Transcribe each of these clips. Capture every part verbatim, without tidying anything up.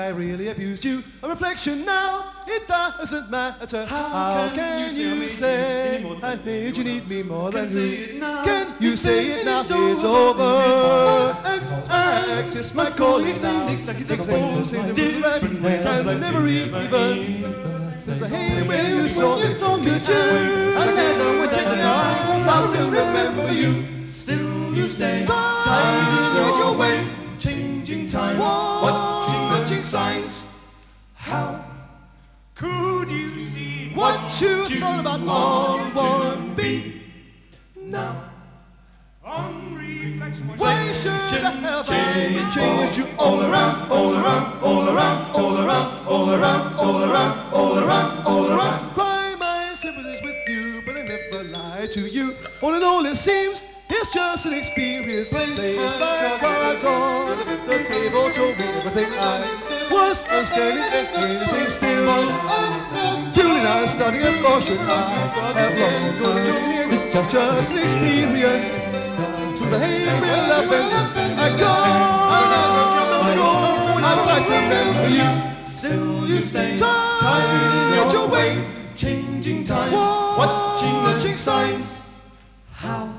I really abused you. A reflection now, it doesn't matter. How, How can, can you say I made you need me more than you? Can you say it now? It's over. And I just might call it now. Exposed in a different way. Can never even. Since I hate when you saw me, could you? I never went to the eyes. I still remember you. Still you stay tied in your way. Changing times, watching signs. How could you see what you thought about R one B? Now, on reflection, why should I have I changed you all around, all around, all around, all around, all around, all around, all around, all around? Cry my sympathies with you, but I never lied to you. All in all, it seems it's just an experience. Placed my cards on the table, told me everything I was understanding and anything still. Julie and I are starting a portion. I have long gone. It's just, just an experience. So behave with love and I go, I go. I try to remember you. Still you stay tied in your way. Changing time, watching the signs. How?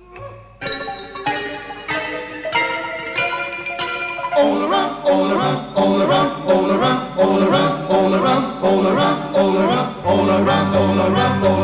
All around, all around, all around, all around, all around, all around, all around, all around, all around, all around, all around, all